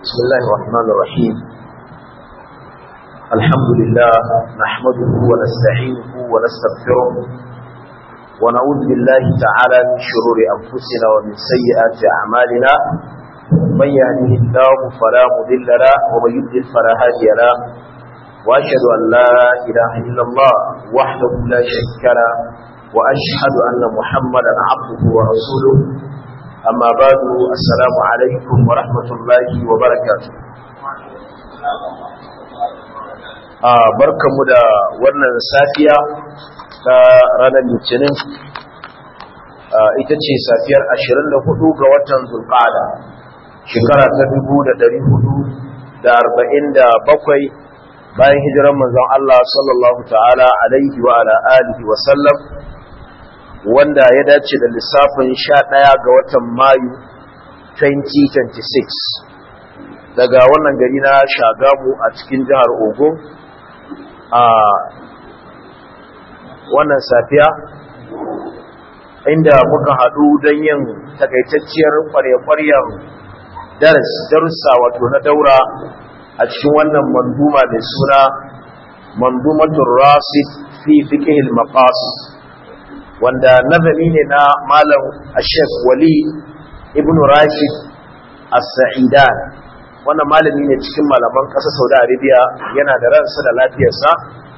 بسم الله الرحمن الرحيم. الحمد لله نحمده ونستعينه ونستغفره ونعوذ بالله تعالى من شرور أنفسنا ومن سيئات أعمالنا. من يهده الله فلا مضل له ومن يضلل فلا هادي له، وأشهد أن لا إله إلا الله وحده لا شريك له، وأشهد أن محمدا عبده ورسوله. أما بعد، السلام عليكم ورحمة الله وبركاته. barkanmu da wannan safiya ta ranar Litinin, ita ce safiyar 24 ga watan Zulqa'ada, shekara ta 1447 bayan hijiran manzon Allah sallallahu ta'ala alaihi wa ala alihi wa sallam, wanda ya dace da lissafin 11 ga watan Mayu 2026 daga wannan gari na Shagamu a cikin jihar Ogun. A wannan safiya inda muka haɗu don yin takaitacciyar ƙwarya-ƙwaryar darussa wato na daura a cikin wannan manduma mai suna mandumatul rasid fi fiqhil maqasid, wanda nazari ne na malam Sheikh Wali ibn Rashid As-Sa'idan. Wannan malami ne cikin malaman ƙasar Saudi Arabia, yana da ransa da lafiyarsa,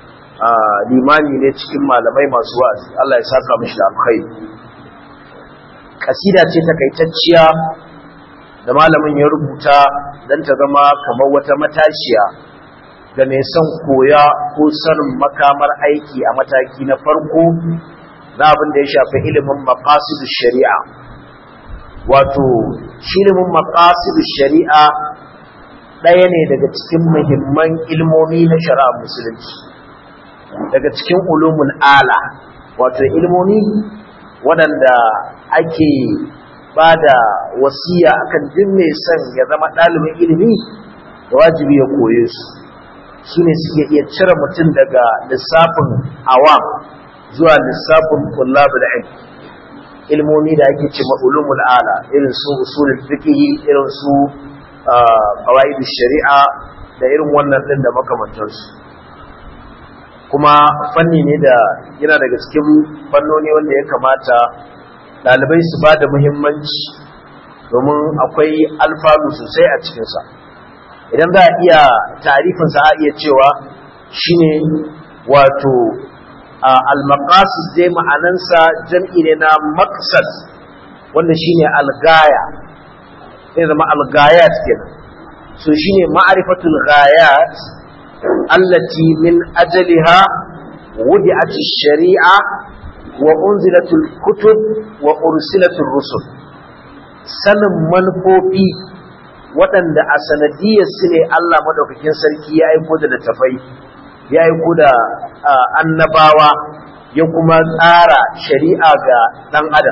limami ne cikin malamai masu wa'azi. Allah ya saka mishi da alkhairi. Kasida ce takaitacciya da malamin ya rubuta don ta zama kamar wata matashiya ga mai son koya ko sanin makamar aiki a mataki na farko na abin da ya shafi ilimin maqasidush shari'a. Wato shi ilimin maqasidush shari'a ɗaya ne daga cikin muhimman ilmomi na shari'ar musulunci, daga cikin ulumul ala, wato ilmomi waɗanda ake ba da wasiya akan duk mai son ya zama ɗalibin ilimi da wajibi ya koye su ne suke iya cire mutum daga lissafin awam zuwa lissafin kullabul ilm. Ilmomi da ake ce ulumul ala, irin su usulul fiqh, irin su qawaidush shari'a da irin wannan din da makamantansu. Kuma fanni ne da yana daga cikin fannoni wanda ya kamata ɗalibai su ba da muhimmanci, domin akwai alfanu sosai a cikinsa. Idan za a iya tarifinsa a iya cewa shine wato al-maqasid dai ma'anansa jam'i ne na maqsad, wanda shine al-gaya, sai zama al-gayat kenan. So shine ma'rifatul ghayat allati min ajliha wudi'at ash-shari'a wa unzilatul kutub wa ursilatul rusul. Sanin manufofi waɗanda a sanadiyar su ne Allah madaukakin sarki ya aiko da littafai, ya aiko da annabawa, ya kuma tsara shari'a ga ɗan adam.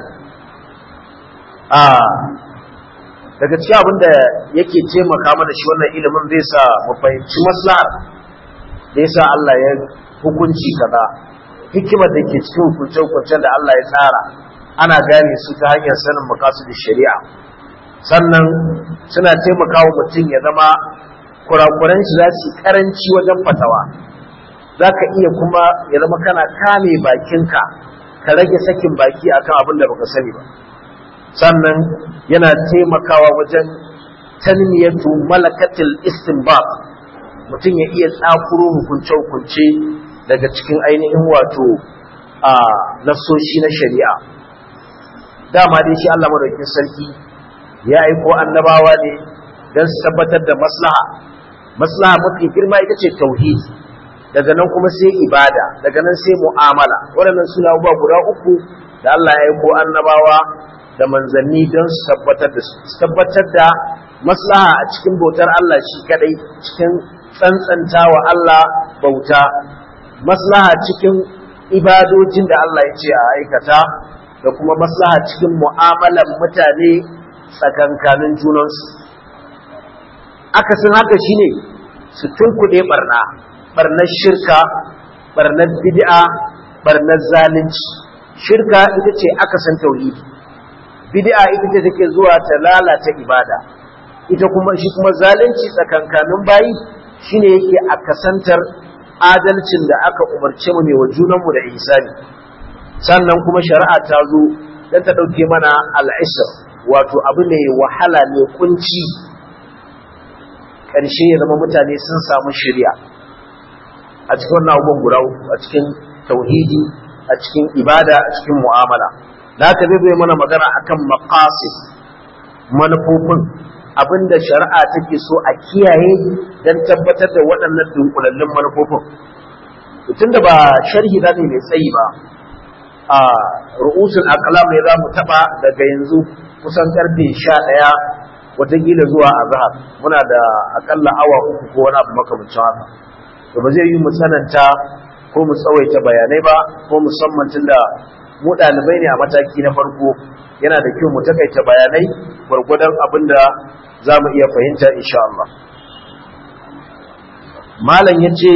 Daga cikin abin da yake taimaka mana shi wannan ilimin zai sa mu fahimci maslahar da yasa Allah ya hukunci kaza, hikimar da ke cikin hukunce-hukuncen da Allah ya tsara, ana gane su ta hanyar sanin maqasidish shari'a. Sannan suna taimakawa mutum ya zama kurakuran shi za su karanci wajen fatawa. Za ka iya kuma ya zama kana kame bakinka, ka rage sakin baki akan abin da baka sani ba. Sannan yana taimakawa wajen tanmiyatu malakatil istinbat, mutum ya iya tsakuro hukunce-hukunce daga cikin ainihin wato nasoshi na shari'a. Dama dai shi Allah madaukakin sarki ya aiko annabawa ne don su tabbatar da maslaha. Maslaha mafi girma ita ce tauhid, daga nan kuma sai ibada, daga nan sai mu'amala. Waɗannan suna abubuwa guda uku da Allah ya aiko annabawa da manzanni don su tabbatar da maslaha a cikin bautar Allah shi kadai, cikin tsantsantawa Allah bauta, maslaha cikin ibadojin da Allah ya ce a aikata, da kuma maslaha cikin mu'amalan mutane tsakankanin junansu. Akasin haka shine su tunkuɗe barnar shirka, barnar bid'a, barnar zalunci. Shirka ita ce akasin tauhidi, bid'a ita ce take zuwa ta lalata ibada, ita kuma shi kuma zalunci tsakankanin bayi shine yake akasantar adalcin da aka umarce mu ne wa junanmu da ihsani. Sannan kuma shari'a ta zo dan ta dauke mana al'isr, wato abu ne wahala ne kunci, karshe ya zama mutane sun samu shari'a a cikin wannan abubuwan guda uku, a cikin tauhidi, a cikin ibada, a cikin mu'amala. Da haka zai mana magana akan maqasid, manufofin abinda shari'a take so a kiyaye dan tabbatar da waɗannan dunkulallun manufofin. Tunda ba sharhi da ne mai tsayi ba, a ru'usul aqlam ne zamu taba daga yanzu kusan karfe 11 watakila zuwa azhar. Muna da akalla awa 3 ko wani abu makamancin haka. To ba zai yi mu tsananta ko mu tsawaita bayanai ba, ko musamman tunda mu ɗalibai ne a mataki na farko, yana da kyau mu takaita bayanai gwargwadon abinda za mu iya fahimta insha Allah. Malam yace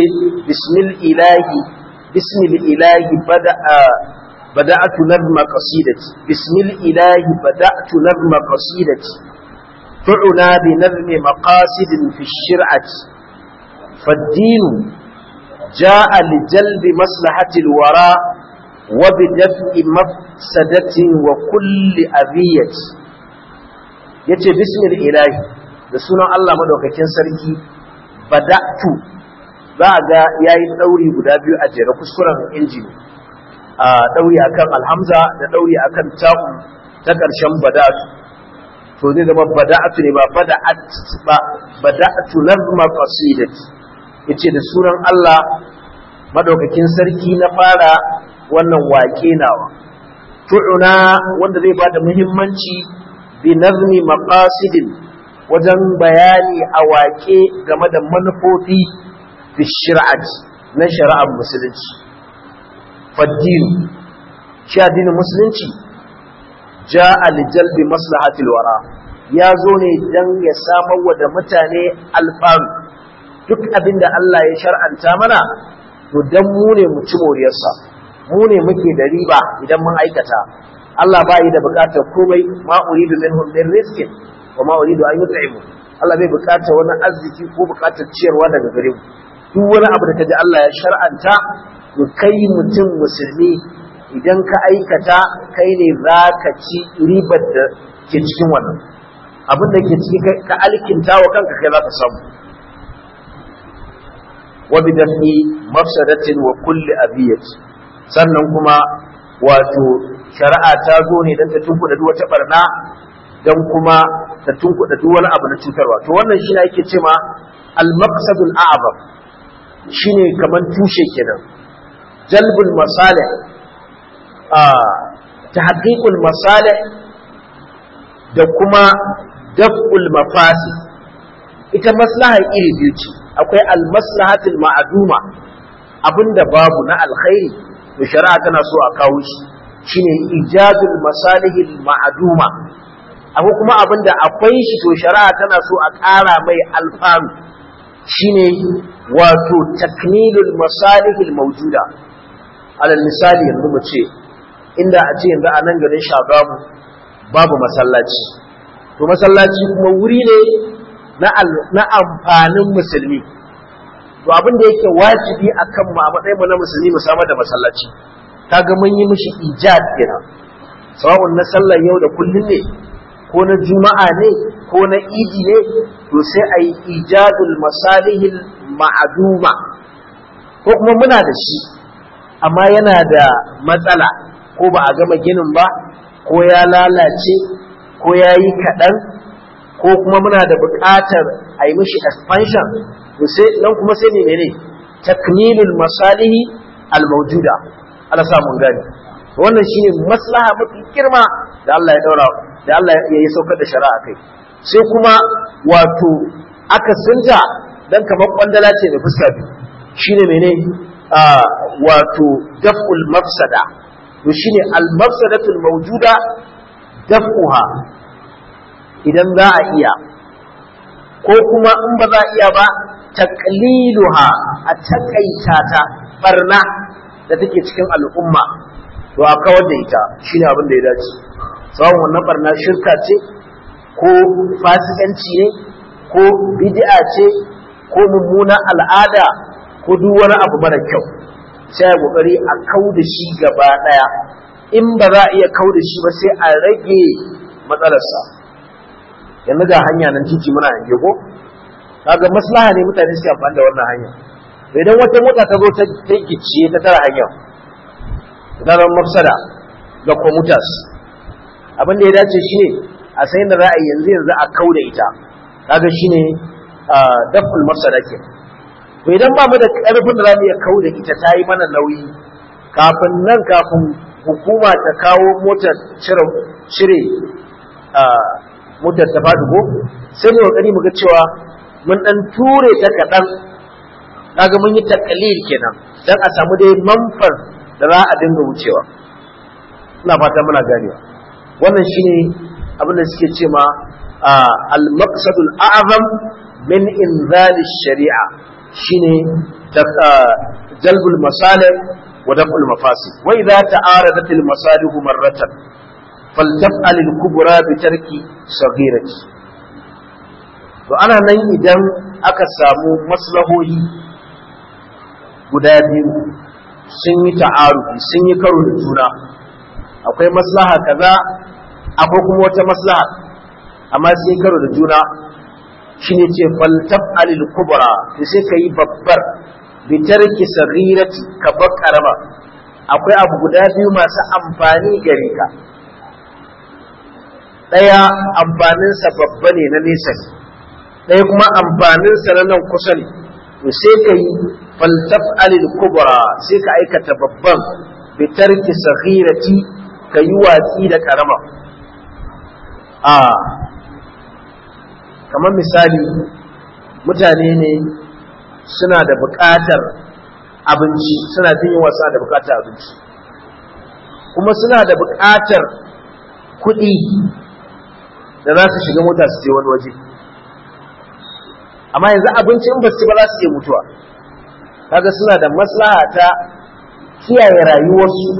bismillahi bada'atu nazma qasidati, bismillahi bada'tu nazma qasidati tu'na bi nazmi maqasidin fi shir'ati fad-din ja'a li jalbi maslahati al-wara wa bi daf'i mafsadatin wa kulli adhiyati. Yace bismillahi, da sunan Allah madaukakin sarki, bada'tu, za ga yayi dauri guda biyu a jere, kuskuren injini, a dauri akan alhamza da dauri akan ta'u ta karshen bada'tu. To zai zama bada'tu ne ba bada'at ba, bada'tu nazma qasidati. Yace da sunan Allah madaukakin sarki na fara wannan waƙe nawa, tu'una, wanda zai bada muhimmanci bi nazmi maqasidin, wajen bayani a waƙe game da manufofi fi shir'ati na shari'ar musulunci. Faddinu, shi addinin musulunci, ja'a li jalbi maslahatil wara, ya zo ne dan ya samar wa da mutane alfanu. Duk abinda Allah ya shar'anta mana, to dan mu ne mu ci moriyarsa, mu ne muke da riba idan mun aikata. Allah ba yi da bukatar komai, ma uridu minhum min rizqin wa ma uridu an yut'imu. Allah bai bukatar wani arziki ko bukatar ciyarwa daga gare mu. Duk wani abu da kaji Allah ya shar'anta, to kai mutum musulmi idan ka aikata, kai ne zaka ci ribar da ke cikin wannan abin da ke ciki, ka alkinta wa kanka, kai zaka samu. Wa bidafi mafsadatin wa kulli abiyat, sannan kuma wato shari'a ta zo ne don ta tunkuɗa duk wata barna, don kuma ta tunkuɗa duk wani abu na cutarwa. To wannan shi ne ake cewa al-maqsadul a'zam, shine kaman tushe kenan. Jalbul masalih, tahqiqul masalih, da kuma daf'ul mafasid. Ita maslaha iri biyu ce, akwai al-maslahatul ma'duma, abinda babu na alkhairi, to shari'a tana so a kawo shi, shine ijadul masalihil ma'duma. Akwai kuma abinda akwai shi, to shari'a tana so a ƙara mai alfanu, shine wato takmilul masalihil mawjuda. Alal misali, yanzu mu ce inda a ce yanzu a nan garin Shagamu babu masallaci, to masallaci kuma wuri ne na amfanin musulmi. To abin da yake wajibi akan mu a matsayin mu na musulmi, mu samar da masallaci. Kaga mun yi mishi ijad kenan, sawa'un na sallar yau da kullun ne, ko na juma'a ne, ko na idi ne, to sai a yi ijadul masalihil ma'aduma. Ko kuma muna da shi amma yana da matsala, ko ba a gama ginin ba, ko ya lalace, ko ya yi kaɗan, ko kuma muna da buƙatar a yi mishi expansion, to sai nan kuma sai ne takmilul masalihi al-mawjuda. Allah sa mun gani. Wannan shine maslaha mafi girma da Allah ya daura, da Allah ya yi saukar da shari'a kai. Sai kuma wato aka sunta dan kamar kwandala ce mai fuska biyu, shine mene wato daf'ul mafsada. To shine al-mafsadatul mawjuda daf'uha, idan za a iya, ko kuma in ba za a iya ba, taqliluha, a takaita ta barna da take cikin al'umma, to a kawar da ita, shine abin da ya dace. Tsawon wannan barna shirka ce, ko fasikanci ne ko bid'a ce ko mummuna al'ada ko duk wani abu mara kyau, sai a kokari a kauda shi gaba daya. In ba za a iya kauda shi ba sai a rage matsalarsa. Yanzu ga hanya nan titi muna yanke ko kaga maslaha ne mutane suke amfani da wannan hanya. Idan wata mota ta zo ta gicciye ta tara hanya, ta zama mafsada ga commuters. Abin da ya dace shine a sayin da za a yanzu a kauda ita, kaga shine daful mafsada ke. To idan ba mu da karfin da za mu iya kauda ita, ta yi mana nauyi, kafin hukuma ta kawo motar cire motar ta fadugo, sai mu kokari mu ga cewa mun dan ture ta kadan, kaga mun yi takalil kenan dan a samu dai manfar da za a dinga wucewa. Ina fata muna ganewa. Wannan shine abin da suke cewa al-maqsadul a'zam min inzal ash-shari'a, shine jalbul masalih wa daf'ul mafasid. Wa idha ta'aradat al-masalih marratan faltaf'al al-kubra bi tarki saghirati. To ana nan idan aka samu maslahohi guda biyu sun yi ta'arufi, sun yi karo da juna, akwai maslaha kaza akwai kuma wata maslaha amma sai karo da juna, shine ce faltaf'al al-kubra, sai kai babbar bi tarki saghirati, ka bar karama. Akwai abu guda biyu masu amfani gare ka, daya amfanin sa babba ne na nesa, daya kuma amfanin sa na nan kusa ne. To sai kai faltaf'al al-kubra, sai ka aikata babban bi tarki saghirati, ka yi watsi da karama. Kamar misali, mutane ne suna da buƙatar abinci, suna jin yunwa, suna da buƙatar abinci, kuma suna da buƙatar kuɗi da za su shiga mota su je wani waje. Amma yanzu abinci in ba su ba za su iya mutuwa. Kaga suna da maslaha ta kiyaye rayuwarsu,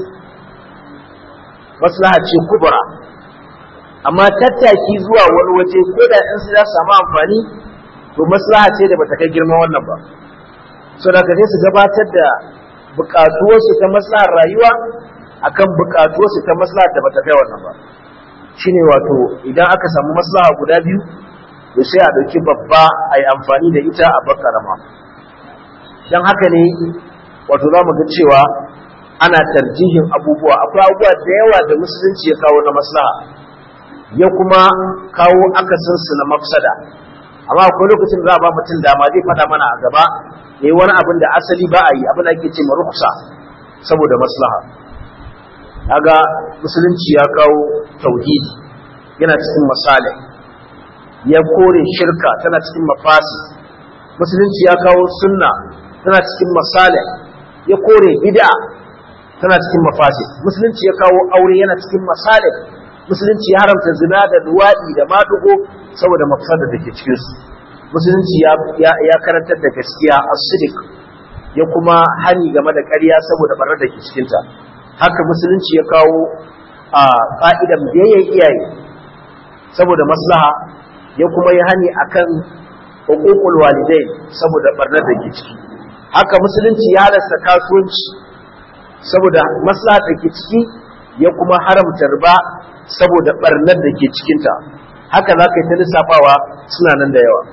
maslaha ce kubra. Amma tattaki zuwa wani waje ko da in su za su samu amfani, to maslaha ce da bata kai girman wannan ba. So da ka sai su gabatar da buƙatuwarsu ta maslahar rayuwa akan buƙatuwarsu ta maslahar da bata kai wannan ba. Shine wato idan aka samu maslaha guda biyu, to sai a dauki babba a yi amfani da ita a bakarama. Dan haka ne wato za mu ga cewa ana tarjihin abubuwa. Akwai abubuwa da yawa da musulunci ya kawo na maslaha, ya kuma kawo akasinsu na mafsada. Amma akwai lokacin da za a ba mutum dama, zai faɗa mana a gaba ya yi wani abin da asali ba a yi, abin da ake ce ma ruksa saboda maslaha. Kaga musulunci ya kawo tauhidi, yana cikin masalih, ya kore shirka, tana cikin mafasi. Musulunci ya kawo sunna, tana cikin masalih, ya kore bid'a, tana cikin mafasi. Musulunci ya kawo aure, yana cikin masalih. Musulunci ya haramta zina da luwaɗi da madugo saboda mafsadar da ke cikin su. Musulunci ya karantar da gaskiya as-sidiq, ya kuma hani game da ƙarya saboda barnar da ke cikin ta. Haka musulunci ya kawo ƙa'idan biyayyar iyaye saboda maslaha, ya kuma yi hani akan huququl walidai saboda barnar da ke ciki. Haka musulunci ya halasta kasuwanci saboda maslaha da ke ciki, ya kuma haramta riba saboda barnar da ke cikinta. Haka za ka yi ta lissafawa, suna nan da yawa.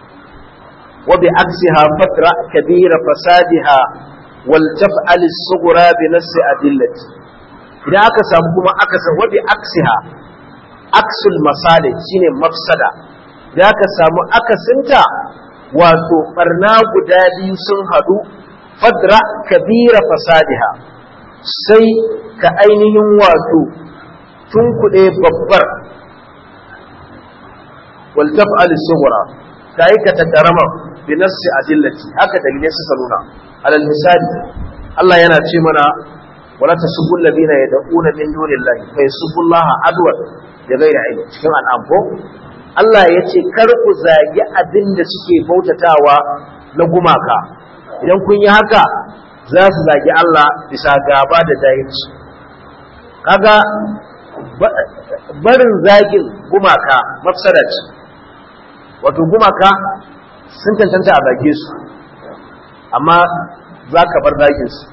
Wa bi aksiha fatra kabira fasadiha wal taf'al as-sughra bi nafsi adillati. Idan aka samu kuma aka san wa bi aksiha, aksul masalih shine mafsada. Idan aka samu akasinta, wato barna guda biyu sun hadu, fadra kabira fasadiha, sai ka ainihin wato tunkuɗe babbar, wal taf'al as-sughra, ka aikata karama bi nafsi adillati. Haka dalilai suka nuna. Alal misali, Allah yana ce mana wala tasubbu alladhina yad'una min dunillahi fa yasubbu Allaha adwan da ghairi ilm, cikin al'am ko Allah ya ce kar ku zagi abin da suke bautatawa na gumaka. Idan kun yi haka, za su zagi Allah bisa gaba da jahilci. Kaga barin zagin gumaka mafsada ce, wato gumaka sun cancanta a zage su amma za ka bar zagin su.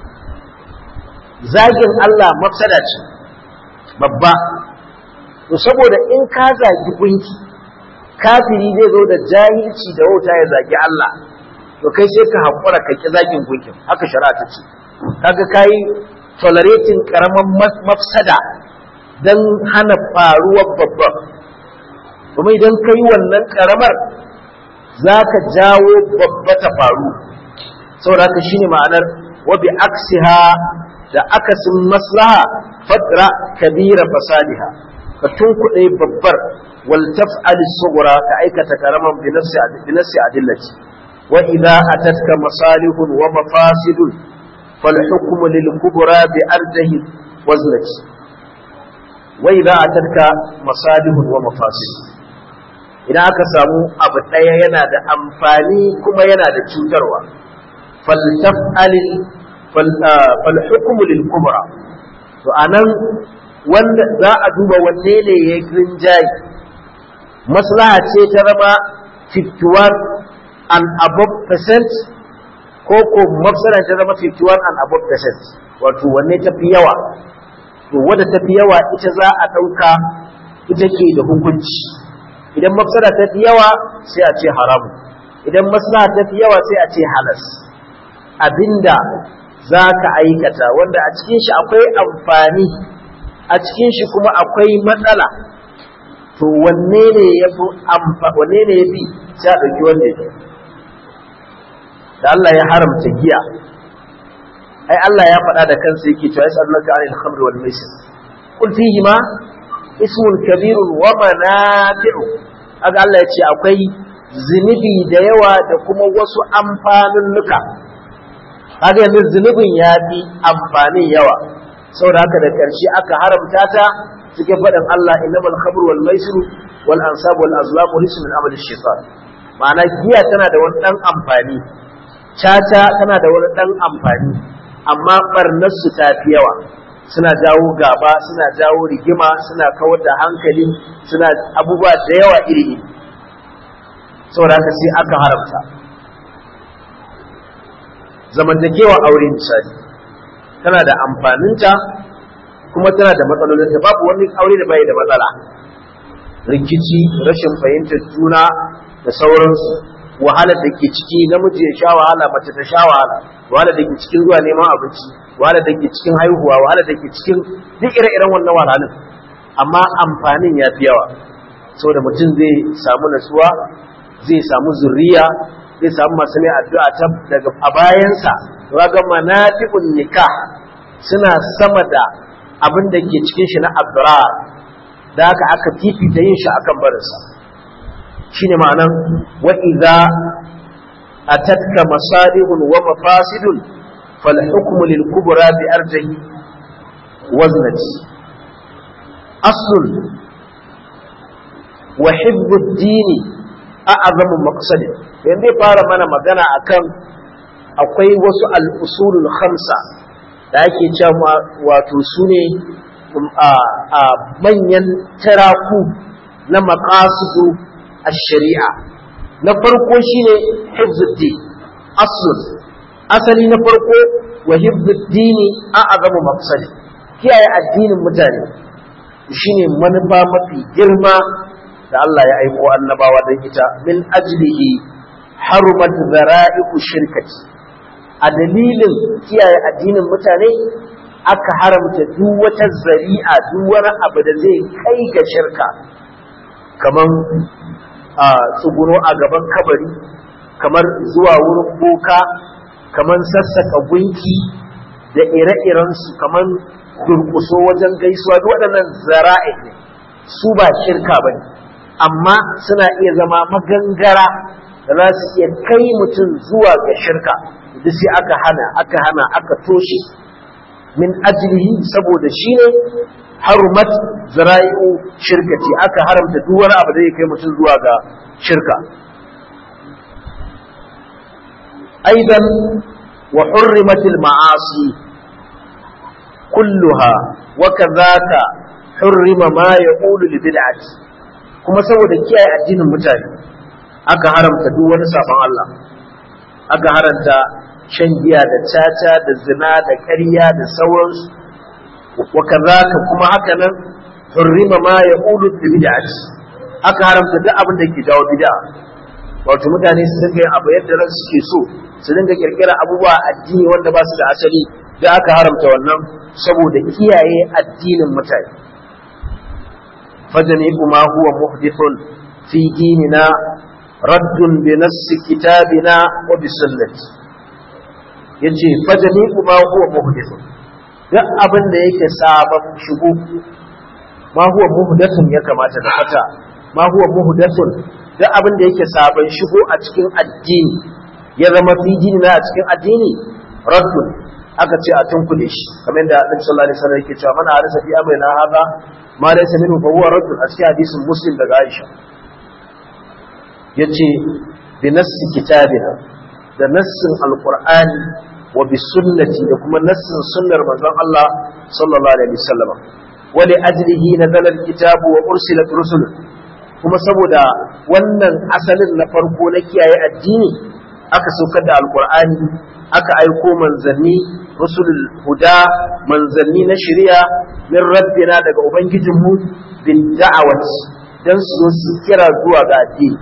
Zagin Allah mafsada ce babba, to saboda in ka zagi gunki kafiri zai zo da jahilci da wauta ya zagi Allah, to kai sai ka haƙura ka ki zagin gunkin. Haka shari'a ta ce, kaga kai tolerating karaman mafsada dan hana faruwar babban, kuma idan kai wannan karamar zaka jawo babba ta faru. saboda haka shine ma'anar wa bi aksiha, da akasin maslaha fadra kabira fasaliha, ka tunkuɗe babbar wal taf'al sughra, ka aikata karaman bi nafsi adillati. wa idha atatka masalihun wa mafasidun fal hukmu lil kubra bi arjahi waznati. wa idha atatka masalihun wa mafasid, idan aka samu abu ɗaya yana da amfani kuma yana da cutarwa, fal hukmu lil kubra, to anan wanda za a duba wanne ne ya rinjaye. Maslaha ce ta zama 51 and above percent, ko mafsada ta zama 51 and above percent, wato wanne tafi yawa. To wadda tafi yawa ita za a ɗauka, ita ke da hukunci. Idan mafsada ta fi yawa sai a ce haramu, idan maslaha ta fi yawa sai a ce halas. Abinda za ka aikata wanda a cikin shi akwai amfani, a cikin shi kuma akwai matsala, to wanne ne ya fi sai a ɗauki wanne ne. Da Allah ya haramta giya, ai Allah ya faɗa da kansa yake cewa yas'alunaka 'anil khamri wal maisir qul fihima ismun kabirun wa manafi'u. Aga Allah ya ce akwai zunubi da yawa da kuma wasu amfanunnuka. Kaga yanzu zunubin ya fi amfanin yawa, saboda haka da ƙarshe aka haramta ta cikin faɗin Allah innamal khamru wal maisiru wal ansabu wal azlamu rijsun min amali shaytan. Ma'ana giya tana da wani ɗan amfani, caca tana da wani ɗan amfani, amma ɓarnarsu ta fi yawa. Suna jawo gaba, suna jawo rigima, suna kawar da hankali, suna abubuwa da yawa iri. Saboda haka sai aka haramta. Zamantakewa aure misali tana da amfaninta kuma tana da matsalolinta. Babu wani aure da bai da matsala, rikici, rashin fahimtar juna da sauransu, wahalar da ke ciki, namiji ya sha wahala, mace ta sha wahala, wahalar da ke cikin zuwa neman abinci, wahalar da ke cikin haihuwa, wahalar da ke cikin duk ire-iren wannan wahalhalun, amma amfanin ya fi yawa. Saboda mutum zai samu nasuwa, zai samu zuriya, zai samu masu mai addu'a daga a bayansa. Raga manafi'un nikah suna sama da abin da ke cikin shi na addu'a, da haka aka fifita yin shi akan barinsa. Shine ma'anan wa idza atatka masalihun wa mafasidun fal hukmu lil kubra bi arjahi waznati. Aslun wa hibbu ad-dini a'zamu maqsadin. Yanzu fara mana magana akan akwai wasu al-usulul khamsa da ake cewa wato sune manyan taraku na maqasidu ash-shari'a. Na farko shine hifzuddin, asali na farko wa hifzuddin a'zamu maqsadin. Kiyaye addinin mutane shine manufa mafi girma da Allah ya aiko annabawa don ita. Min ajlihi harumat zara'iku shirkati, a dalilin kiyaye addinin mutane aka haramta duk wata zari'a, duk wani abu da zai kai ga shirka, kaman tsuguno a gaban kabari, kamar zuwa wurin boka, kaman sassaka gunki da ire-irensu, kaman durkuso wajen gaisuwa. Duk waɗannan zara'i ne, su ba shirka bane, amma suna iya zama magangara da za su iya kai mutum zuwa ga shirka. Duk sai aka toshe. Min ajlihi, saboda shi ne harumat zara'i'u shirkati, aka haramta duk wani abu da zai kai mutum zuwa ga shirka. Aidan wa hurrimatil ma'asi kulluha wa kadhaka hurrima ma yaqulu li bid'ati, kuma saboda kiyaye addinin mutane aka haramta duk wani sabon Allah, aka haramta shan giya da caca da zina da ƙarya da sauransu, wa kazaka kuma haka nan hurrima ma yaqulu li bid'ati, aka haramta duk abin da ke jawo bid'a, wato mutane su dinga yin abu yadda ran suke so, su dinga kirkira abubuwa addini wanda ba su da asali, da aka haramta wannan saboda kiyaye addinin mutane. fajami'u ma huwa muhdithun fi dinina raddun bi nassi kitabina wa bi sunnati, yace fajami'u ma huwa muhdithun, duk abin da yake sabon shigo, ma huwa muhdathun ya kamata da fata, ma huwa muhdathun, duk abin da yake sabon shigo a cikin addini ya zama fi dinina a cikin addini raddun, aka ce a tunkule shi, kamar yadda Annabi sallallahu alaihi wasallam yake cewa man arisa fi amrina hadha ma laysa minhu fa huwa raddun, a cikin hadisin Muslim daga Aisha. Yace bi nassi kitabina, da nassin alqur'ani wa bi sunnati, da kuma nassin sunnar manzon Allah sallallahu alaihi wasallam. Wa li ajlihi nazala alkitabu wa ursilat rusul, kuma saboda wannan asalin na farko na kiyaye addini aka saukar da alqur'ani, aka aiko manzanni rusulul huda, manzanni na shari'a min rabbina daga ubangijinmu bin da'awati, dan su zo su kira zuwa ga addini.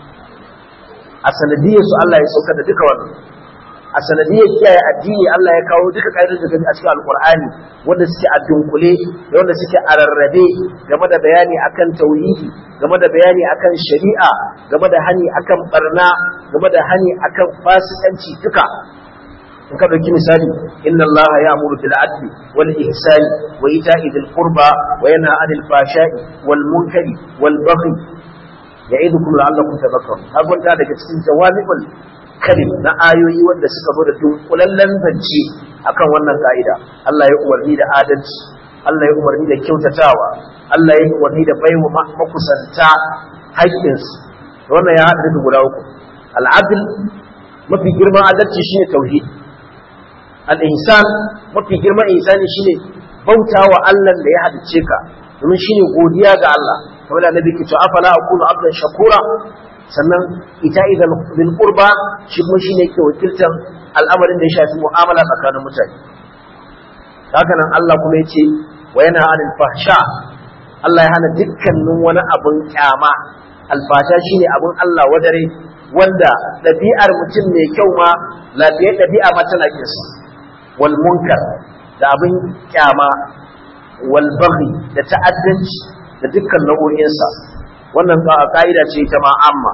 A sanadiyar su Allah ya saukar da duka wannan, a sanadiyar kiyaye addini Allah ya kawo duka ƙa'idar da gani a cikin alƙur'ani wanda suke a dunkule da wanda suke a rarrabe, game da bayani akan tauhidi, game da bayani akan shari'a, game da hani akan barna, game da hani akan fasikanci duka. In ka ɗauki misali, inna Allah ya'muru bil adli wal ihsani wa ita'i dhil qurba wa yanha 'anil fahsha'i wal munkari wal baghi ya'idukum la'allakum tadhakkarun. Hagunta daga cikin jawami'ul kalim na ayoyi wanda suka zo da dunkulallen zance akan wannan ka'ida. Allah ya umarni da adalci, Allah ya umarni da kyautatawa, Allah ya umarni da baiwa makusanta haƙƙinsu. Wannan ya haɗa da guda uku. Al'adl, mafi girman adalci shine tauhid. Al-ihsan, mafi girman ihsani shine bautawa Allah da ya halicce ka, domin shine godiya ga Allah. Kamar da Annabi ke cewa afala akunu abdan shakura. Sannan ita'i bil qurba, shi kuma shine yake wakiltar al'amarin da ya shafi mu'amala tsakanin mutane. Haka nan Allah kuma yace wa yana anil fahsha, Allah ya hana dukkanin wani abun kyama. Alfasha shine abun Allah wadare, wanda ɗabi'ar mutum mai kyau ma lafiyar ɗabi'a ma tana kinsa. Wal munkar, da abin kyama, wal baghi, da ta'addanci, da dukkan nau'o'insa. Wannan ka'ida ce ta ma'amma.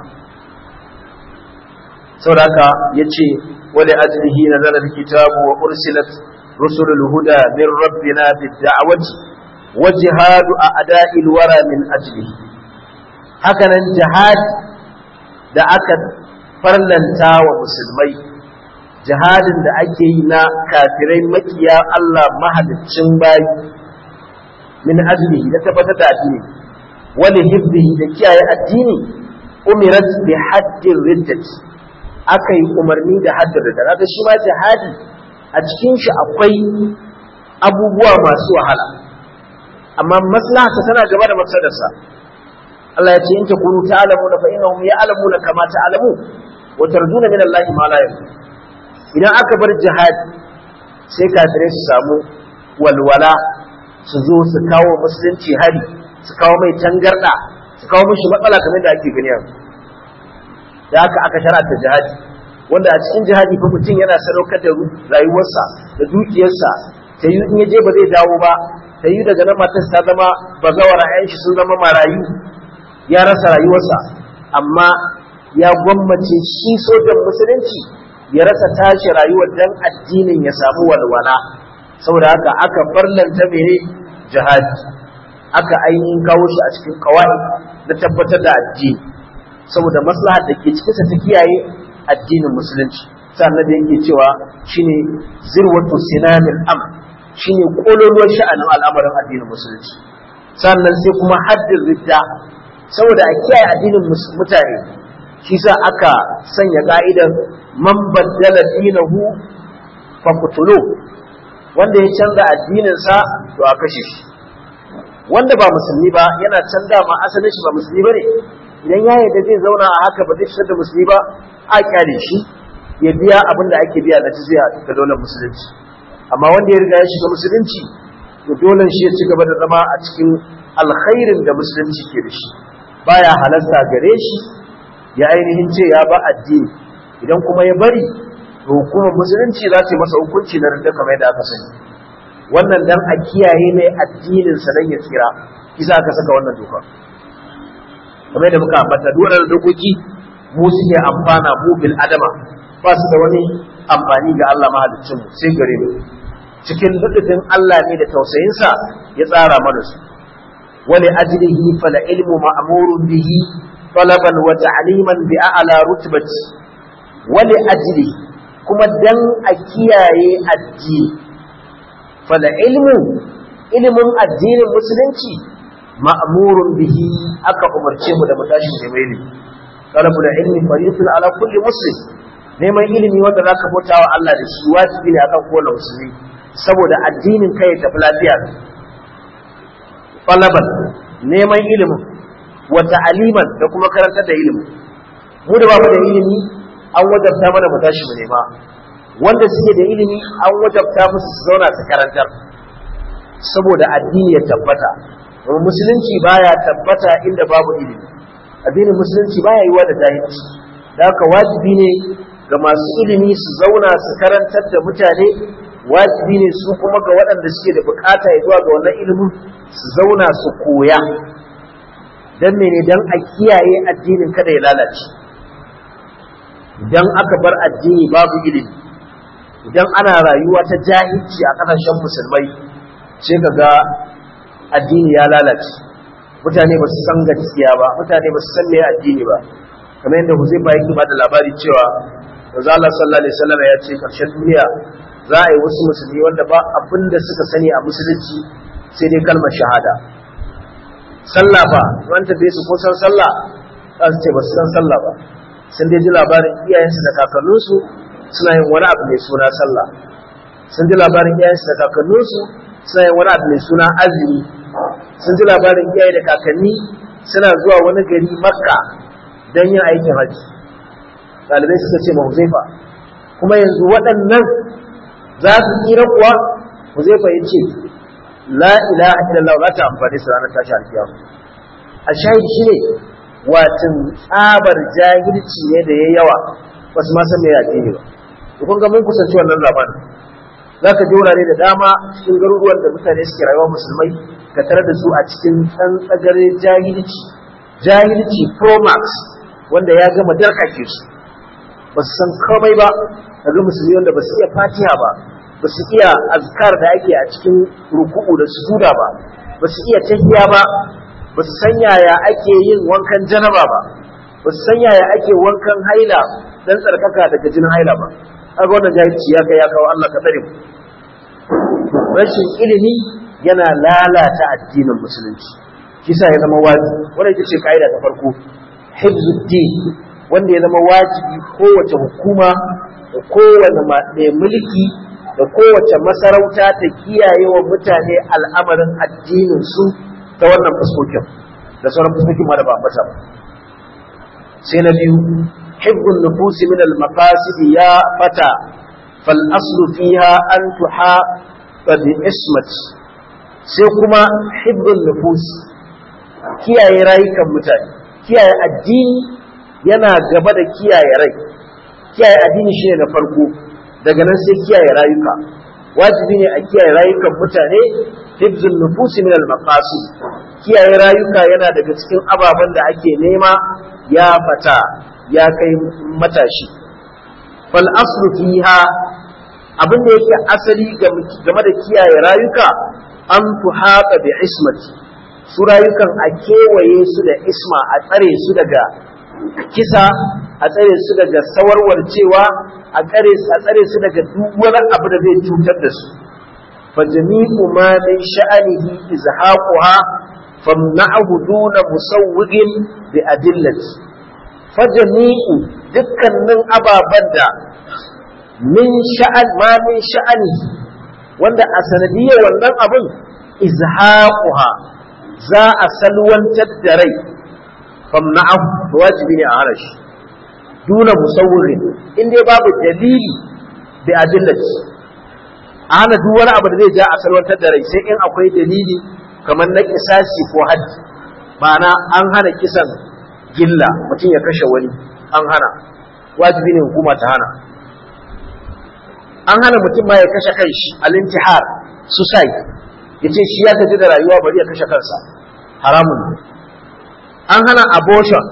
Saboda haka yace wali ajlihi nazala alkitabu wa ursilat rusulul huda min rabbina bid-da'wati wa jihadu a'da'il wara min ajlihi. Haka nan jihad da aka farlanta wa musulmai, jihadin da ake yi na kafirai makiya Allah mahaliccin bayi, min ajlihi da tabbatar da addini, wali hibbihi da kiyaye addini, umirat bi haddin riddat, aka yi umarni da haddin riddat. Kaga shi ma jihadi a cikin shi akwai abubuwa masu wahala, amma maslaha tana gaba da mafsadarsa. Allah ya ce in takunu ta'lamuna fa innahum ya'lamuna kama ta'lamun wa tarjuna min Allah ma la yarjun. Idan aka bar jihadi sai kafirai su samu walwala, su zo su kawo musulunci hari, su kawo mai tangarda, su kawo mishi matsala kamar da ake gani yanzu. Da haka aka sharata jihadi, wanda a cikin jihadi fa mutum yana sadaukar da rayuwarsa da dukiyarsa, ta yi in ya je ba zai dawo ba, ta yi daga nan matar ta zama bazawara, 'yan shi sun zama marayu, ya rasa rayuwarsa, amma ya gwammace shi sojan musulunci ya rasa tashi rayuwar dan addinin ya samu walwala. Saboda haka aka farlanta mene jihadi, aka ainihin kawo shi a cikin kawai na tabbatar da addini, saboda maslahar da ke cikinsa ta kiyaye addinin musulunci. Sannan da yake cewa shine zirwatu sinamil amr, shine kololuwar sha'anin al'amarin addinin musulunci. Sannan sai kuma haddin ridda, saboda a kiyaye addinin mutane, shi sa aka sanya ka'idar man baddala dinahu faqtulu, wanda ya canza addininsa to a kashe shi. wanda ba musulmi ba yana can dama asalin shi ba musulmi bane idan ya yarda zai zauna a haka ba zai fitar da musulmi ba a kyale shi ya biya abin da ake biya da jizya ga daular musulunci. Amma wanda ya riga ya shiga musulunci to dole shi ya ci gaba da zama a cikin alkhairin da musulunci ke da shi, baya halasta gare shi ya ainihin ce ya ba addini. Idan kuma ya bari to hukumar musulunci za ta yi masa hukunci na ridda kamar yadda aka sani. Wannan dan a kiyaye mai addinin sa dan ya tsira, kisa aka saka wannan doka. Kamar yadda muka ambata, duk wannan dokoki mu suke amfana mu bil adama, ba su da wani amfani ga Allah mahaliccin mu sai gare mu. Cikin dukkan Allah ne da tausayinsa ya tsara mana su. Wali ajlihi fala ilmu ma'murun bihi talaban wa ta'liman bi a'la rutbati. Wali ajlihi kuma dan a kiyaye addini. Fala ilmun addinin musulunci ma'murun bihi aka umarce mu da mu tashi neman ilimi. Talabul ilmi fariidun ala kulli muslim. Neman ilimi wanda zaka bauta wa Allah da shi wajibi ne akan kowane musulmi saboda addinin kai ya tafi lafiya. Talaban neman ilimin wa ta'aliman da kuma karantar da ilimi. Mu da babu da ilimi an wajabta mana mu tashi mu nema. Wanda suke da ilimi an wajabta musu su zauna su karantar saboda addini ya tabbata. Domin musulunci baya tabbata inda babu ilimi. Addinin musulunci baya yiwa da jahilci. Da haka wajibi ne ga masu ilimi su zauna su karantar da mutane, wajibi ne su kuma ga waɗanda suke da bukata ya zuwa ga wannan ilimin su zauna su koya. Dan mene? Dan a kiyaye addinin kada ya lalace. Idan aka bar addini babu ilimi, idan ana rayuwa ta jahilci a ƙasashen musulmai, sai ka ga addini ya lalace. Mutane ba su san gaskiya ba, mutane ba su san me addini ba. Kamar yadda Huzaifa yake ba da labari cewa Manzo Allah sallallahu alaihi wasallam ya ce karshen duniya za a yi wasu musulmi wanda ba abin da suka sani a musulunci sai dai kalmar shahada. Sallah ba, wanda bai su ko san sallah, za su ce ba su san sallah ba. Sun dai ji labarin iyayensu da kakanninsu suna yin wani abu mai suna sallah. Sun ji labarin iyayensu da kakanninsu suna yin wani abu mai suna azumi. Sun ji labarin iyaye da kakanni suna zuwa wani gari Makka don yin aikin hajji. Ɗalibai suka ce ma Huzaifa, kuma yanzu waɗannan za su tsira kuwa? Huzaifa ya ce, la ilaha illallah za ta amfani su ranar tashi alkiyama. A shahid shi ne, watan tsabar jahilci ne da ya yawa, ba su ma san me ya ne ba. Kun ga mun kusanci wannan zamanin. Za ka je wurare da dama cikin garuruwan da mutane suke rayuwa musulmai, ka tarar da su a cikin tsantsagare jahilci pro max wanda ya gama darkake su. Ba su san komai ba, daga musulmi wanda ba su iya fatiha ba, ba su iya azkar da ake a cikin ruku'u da sujuda ba, ba su iya tahiya ba, ba su san yaya ake yin wankan janaba ba, ba su san yaya ake wankan haila dan tsarkaka daga jinin haila ba. Kaga wannan jahilci ya kai ya kawo Allah ka tsare mu. Rashin ilimi yana lalata addinin musulunci. Kisa ya zama wajibi. Wannan ita ce kaida ta farko. Hifzuddin, wanda ya zama wajibi kowace hukuma da kowane mai mulki da kowace masarauta ta kiyaye wa mutane al'amarin addinin su ta wannan fuskokin da sauran fuskokin ma da ba ambata ba. Sai na biyu, hibbun nufusi min al-maqasid ya fata fal aslu fiha an tuhata bi ismati. Sai kuma hibbun nufusi, kiyaye rayukan mutane, kiyaye addini yana gaba da kiyaye rai. Kiyaye addini shine na farko, daga nan sai kiyaye rayuka. Wajibi ne a kiyaye rayukan mutane. Hifzun nufusi min al-maqasid, kiyaye rayuka yana daga cikin ababen da ake nema ya fata ya kai matashi. Fal aslu fiha, abin da yake asali game da kiyaye rayuka, an tuhata bi ismati, su rayukan a kewaye su da isma, a tsare su daga kisa, a tsare su daga sawarwarcewa, a tsare su daga duk wani abu da zai cutar da su. Fa jami'u ma min sha'anihi izhaquha famna'hu duna musawwigin bi adillati. Fa jami'u, dukkanin ababan da min sha'anihi, wanda a sanadiyar wannan abin izhaquha za a salwantar da rai famna'ahu wajibi ne a hana shi duna musawwirin in dai babu dalili da adillati a hana duk wani abu da zai ja a salwantar da rai sai in akwai dalili kamar na kisasi ko haddi ma'ana an hana kisan gilla mutum ya kashe wani an hana wajibi ne hukuma ta hana an hana mutum ma ya kashe kanshi al-intihar suicide yace shi ya gaji da rayuwa bari ya kashe kansa haramun ne an hana abortion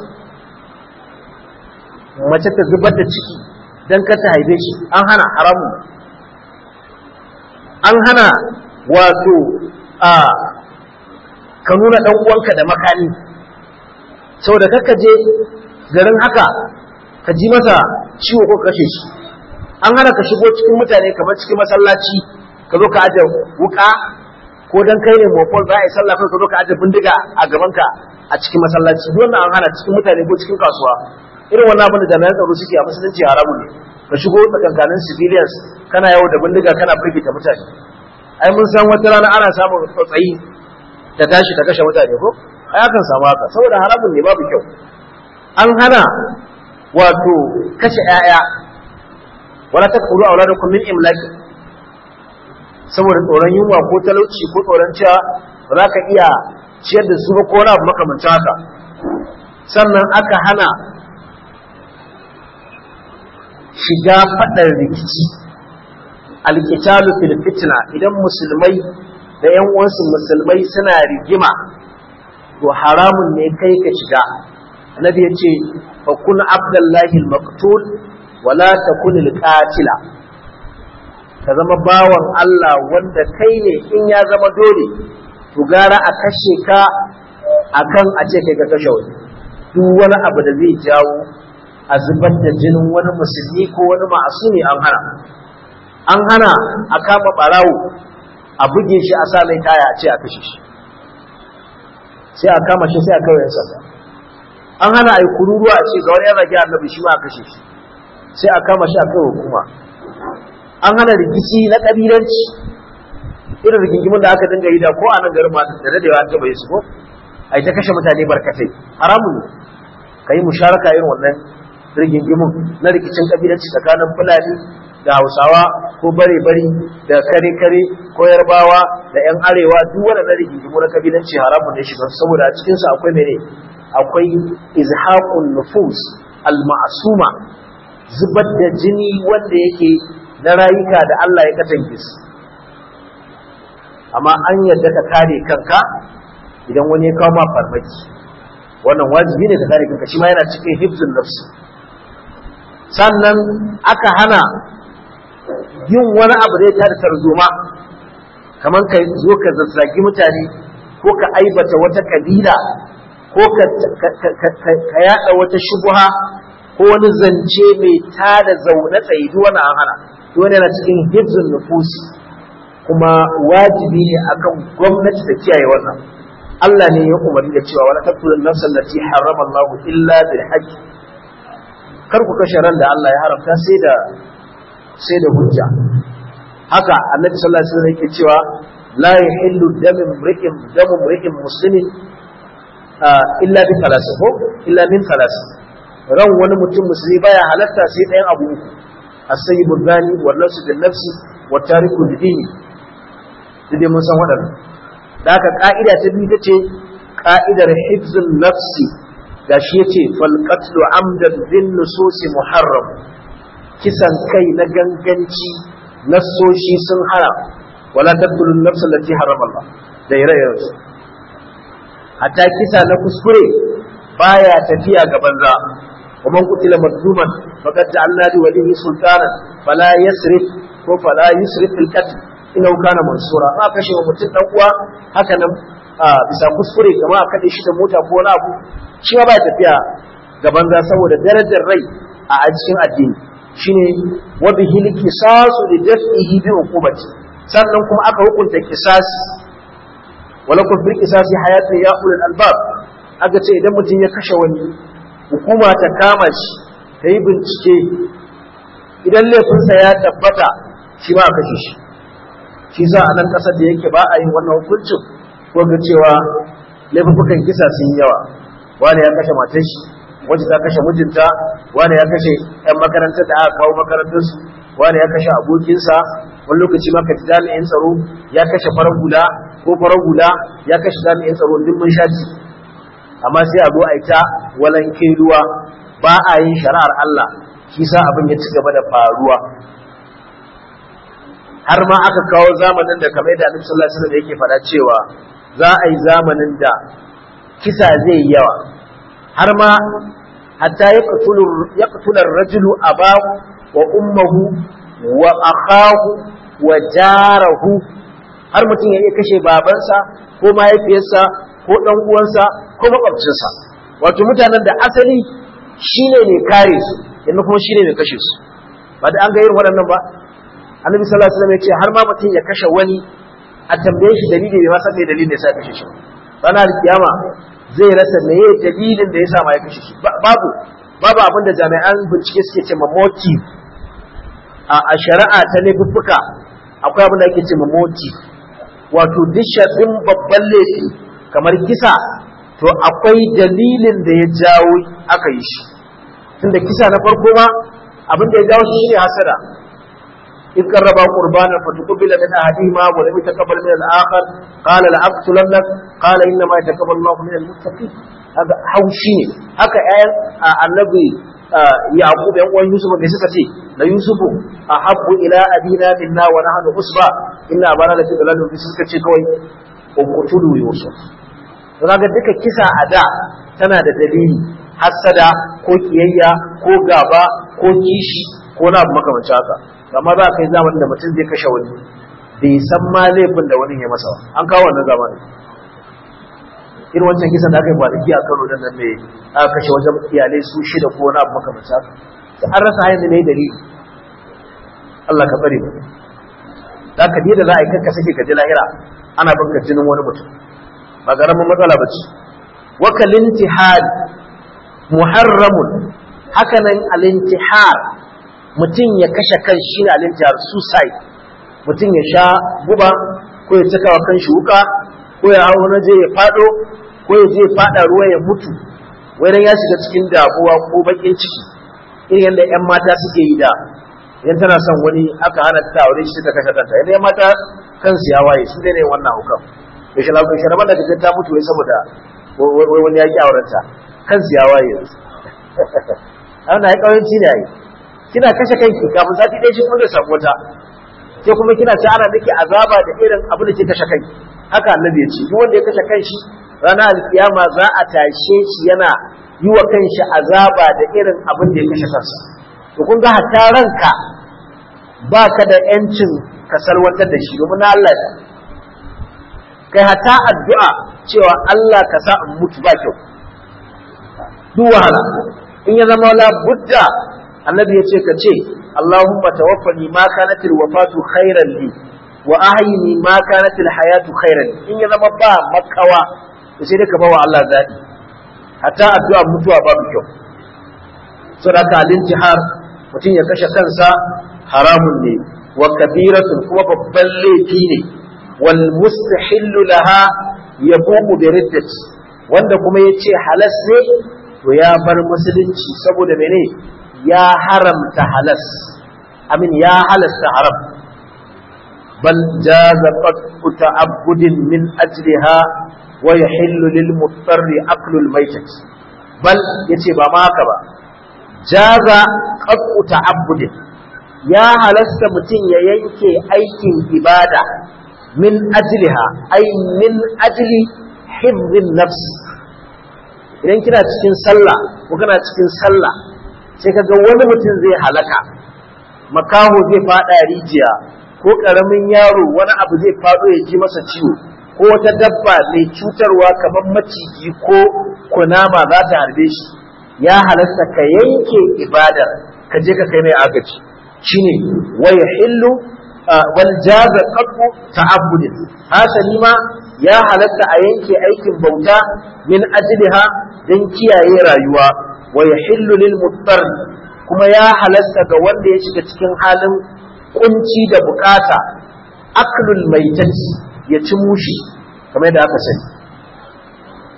mace ta zubar da ciki dan kar ta haife shi an hana haramun ne an hana wato ka nuna dan uwanka da makani saboda kakka je garin haka ka ji masa ciwo ko kashe shi an hana ka shigo cikin mutane kamar cikin masallaci ka zo ka aje wuka ko dan kai ne mofol za a yi sallah ka zo ka aje bindiga a gaban ka a cikin masallaci duk wannan an hana cikin mutane ko cikin kasuwa irin wannan abin da jami'an tsaro suke a musulunci haramun ne ka shigo tsakankanin civilians kana yawo da bindiga kana firgita mutane ai mun san wata rana ana samun tsotsayi da tashi ta kashe mutane ko ai akan samu haka saboda haramun ne babu kyau an hana wato kashe ƴaƴa wala taqulu auladakum min imlaq saboda tsoron yunwa ko talauci ko tsoron cewa ba za ka iya ciyar da su ba ko wani abu makamancin haka sannan aka hana shiga faɗar rikici alƙitalu fil fitna idan musulmai da ƴan uwansu musulmai suna rigima to haramun ne kai ka shiga annabi yace fa kun abdullahi al-maqtul wala takun al-qatila ka zama bawan Allah wanda kai ne in ya zama dole to gara a kashe ka akan a ce kai ka kashe wani duk wani abu da zai jawo a zubar da jinin wani musulmi ko wani ma'asumi an hana a kama barawo a buge shi a sa mai taya a ce a kashe shi sai a kama shi sai a kawai sanda an hana a yi kururuwa a ce ga wani ya zagi annabi shi ma a kashe shi sai a kama shi a kai hukuma an hana rikici na kabilanci irin rigingimin da aka dinga yi da ko a nan garin ma da dadewa an taba yi su ko a yi ta kashe mutane barkatai haramun ne ka yi musharaka irin wannan rigingimin na rikicin kabilanci tsakanin fulani da hausawa ko bare-bari da kare-kare ko yarbawa da 'yan arewa duk waɗannan rigingimu na kabilanci haramun ne shiga saboda a cikinsu akwai mene akwai izhaqun nufus al-ma'suma zubar da jini wanda yake na rayuka da Allah ya katange su amma an yadda ka kare kanka idan wani ya kawo ma farmaki wannan wajibi ne ka kare kanka shi ma yana cikin hifzun nafsi sannan aka hana yin wani abu da ya tada tarzoma kamar ka zo ka zazzagi mutane ko ka aibata wata kabila ko ka yada wata shubha ko wani zance mai tada zaune tsaye duk wani an hana duk wani yana cikin hifzun nufusi kuma wajibi ne akan gwamnati ta kiyaye wannan Allah ne ya umarni da cewa wala taqtulun nafsan allati harrama Allahu illa bil haqq kar ku kashe ran da Allah ya haramta sai da hujja haka annabi sallallahu alaihi wasallam yake cewa la yahillu damu mri'in muslimin illa bi thalathin illa min thalathin ran wani mutum musulmi baya halatta sai ɗayan abu uku as-sayyibu dhani wal nafsu bin nafsi wa tariku lidini dai mun san waɗannan da haka ka'ida ta biyu tace ka'idar hifzun nafsi gashi yace fal qatlu amdan bin nususi muharram kisan kai na ganganci nasoshi sun haram wala taqtulun nafsa allati harrama Allah da ire-iren su hatta kisa na kuskure baya tafiya ga banza ومن قتل مظلوما فقد جعلنا لوليه سلطانا فلا يسرف فلا يسرف في القتل انه كان منصورا ما kashe wa mutum dan uwa haka nan bisa kuskure kamar aka kashe shi da mota ko wani abu shi ba tafiya ga banza saboda darajar rai a cikin addini shine wa bihil qisasu li daf'ihi bi uqubati sannan kuma aka hukunta qisasi wala kun bil qisasi hayatu ya ulul albab aka ce idan mutum ya kashe wani hukuma ta kama shi ta yi bincike idan laifinsa ya tabbata shi ba a kashe shi za a nan ƙasar da yake ba a yin wannan hukuncin ko ga cewa laifukan kisa sun yawa, wani ya kashe matar shi, wacce ta kashe mijinta, wani ya kashe ƴan makarantar da aka kawo makarantarsu, wani ya kashe abokinsa, wani lokaci ma kaji jami'in tsaro ya kashe farar hula ko farar hula ya kashe jami'in tsaro duk mun shaji. Amma sai a zo a yi ta walanke ruwa, ba a yin shari'ar Allah, shi sa abin ya ci gaba da faruwa. Har ma aka kawo zamanin da kamar da Annabi sallallahu alaihi wasallam yake faɗa cewa za a yi zamanin da kisa zai yi yawa, har ma hatta yaqtulu ar-rajulu abahu wa ummuhu wa akhahu wa jarahu, har mutum ya iya kashe babansa ko mahaifiyarsa ko dan uwansa ko makwabcinsa. Wato mutanen da asali shine ne kare su, yanzu kuma shine ne kashe su. Ba da an ga irin waɗannan ba, Annabi sallallahu alaihi wasallam ya ce har ma mutum ya kashe wani a tambaye shi dalili bai ma san me dalilin da yasa kashe shi. Ranar kiyama zai rasa meye dalilin da yasa ma ya kashe shi. Babu abin da jami'an bincike suke ce motive a shari'a ta laifuffuka, akwai abin da ake ce motive. Wato duk shaɗin babban laifi kamar kisa, to akwai dalilin da ya jawo aka yi shi. Tunda kisa na farko ma abin da ya jawo shi shine hasada. إذ قربا قربانا فتقبل من أحدهما ولم يتقبل من الآخر قال لأقتلنك قال إنما يتقبل الله من المتقين. هذا حوشي هكا النبي يعقوب يقول يوسف بسكتي لا يوسف أحب إلى أبينا منا ونحن أصبع إن أبانا لفي ضلال بسكتي كوي وقتلوا يوسف. kaga duka kisa a da tana da dalili, hasada ko kiyayya ko gaba ko kishi ko na abu makamancin haka. Amma za ka yi zamanin da mutum zai kashe wani bai san ma laifin da wani ya masa an kawo wannan zamanin. Irin wancan kisan da aka yi kwanaki a Kano nan mai aka kashe wajen iyalai su 6 ko wani abu makamancin haka, da an rasa hanyar da mai dalili. Allah ka bari mu. Za ka da za a yi kanka sake ka ji lahira ana banka jinin wani mutum, ba ƙaramin matsala ba ce. Wakalin tihad muharramun, hakanan al-intihar mutum ya kashe kan shi ne alintihar, suicide. Mutum ya sha guba ko ya cika wa kanshi wuka ko ya hau na je ya fado ko ya je fada ruwa ya mutu, wai dan ya shiga cikin damuwa ko bakin ciki, irin yadda ƴan mata suke yi da idan tana son wani aka hana ta aure shi ta kashe kanta. Idan ƴan mata kansu ya waye su ne wannan hukan, ya shi lafiya sharaban da kaga ta mutu wai saboda wani ya ki aurenta, kansu ya waye yanzu. Ana ya kauyanci ne ai, kina kashe kanki kafin sati ɗaya shi kuma zai samu wata, ke kuma kina ci ana miki azaba da irin abin da ke kashe kanki. Haka Annabi ya ce duk wanda ya kashe kanshi ranar alkiyama za a tashe shi yana yi wa kanshi azaba da irin abin da ya kashe kansa. To kun ga hatta ranka ba ka da yancin ka salwantar da shi domin Allah ne. Kai hatta addu'a cewa Allah ka sa in mutu ba kyau, duk wahala. In ya zama la budda, Annabi ya ce ka ce Allahumma tawaffani ma kanatil wafatu khairan li wa ahyini ma kanatil hayatu khairan li. In ya zama ba makawa sai dai ka bawa Allah zaɓi, hatta addu'a mutuwa babu kyau. Saboda al-intihar mutum ya kashe kansa haramun ne, wa kabiratun kuma babban laifi ne, wal mustahillu laha yaqumu bi riddati, wanda kuma yace halas ne to ya bar musulunci saboda mene? Ya haramta halas, amin ya halasta haram. Bal jaza qat'u ta'abbudin min ajliha wa yahillu lil mutarri aklul maytat. Bal yace ba ma haka ba, jaza qat'u ta'abbudin, ya halasta mutum ya yanke aikin ibada min ajliha, ay min ajli hifdhin nafs. Idan kina cikin sallah ko kana cikin sallah sai kaga wani mutum zai halaka, makaho zai fada rijiya ko karamin yaro wani abu zai fado ya ji masa ciwo, ko wata dabba mai cutarwa kamar maciji ko kunama za ta harbe shi, ya halasta ka yanke ibadar ka je ka kai mai agaji. Shine wa yahillu wal jaza qat'u ta'abbudin, hasali ma ya halatta a yanke aikin bauta min ajliha dan kiyaye rayuwa. Wa yahillu lil muttar, kuma ya halasta ga wanda ya shiga cikin halin kunci da bukata, aklul maitati, ya ci mushi kamar yadda aka sani.